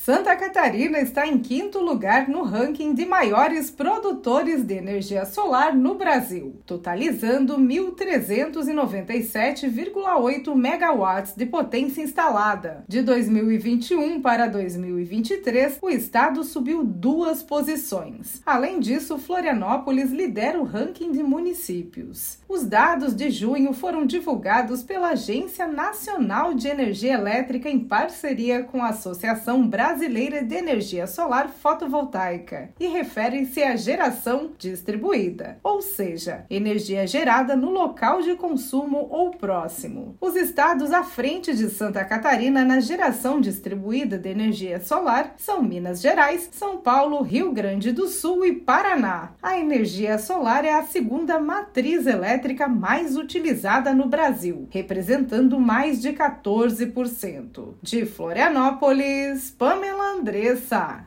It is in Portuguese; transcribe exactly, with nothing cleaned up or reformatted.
Santa Catarina está em quinto lugar no ranking de maiores produtores de energia solar no Brasil, totalizando mil trezentos e noventa e sete vírgula oito megawatts de potência instalada. De dois mil e vinte e um para dois mil e vinte e três, o estado subiu duas posições. Além disso, Florianópolis lidera o ranking de municípios. Os dados de junho foram divulgados pela Agência Nacional de Energia Elétrica em parceria com a Associação Brasileira de Energia Solar Fotovoltaica e referem-se à geração distribuída, ou seja, energia gerada no local de consumo ou próximo. Os estados à frente de Santa Catarina na geração distribuída de energia solar são Minas Gerais, São Paulo, Rio Grande do Sul e Paraná. A energia solar é a segunda matriz elétrica mais utilizada no Brasil, representando mais de quatorze por cento. De Florianópolis, Pamela Andressa.